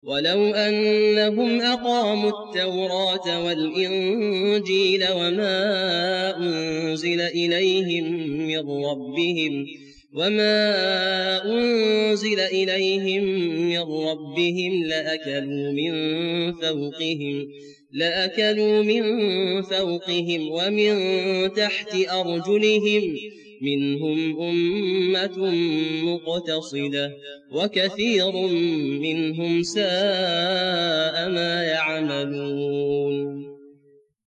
ولو أنهم أقاموا التوراة والإنجيل وما أنزل إليهم من ربهم لأكلوا من فوقهم ومن تحت أرجلهم منهم أمة مقتصدة وكثير منهم ساء ما يعملون.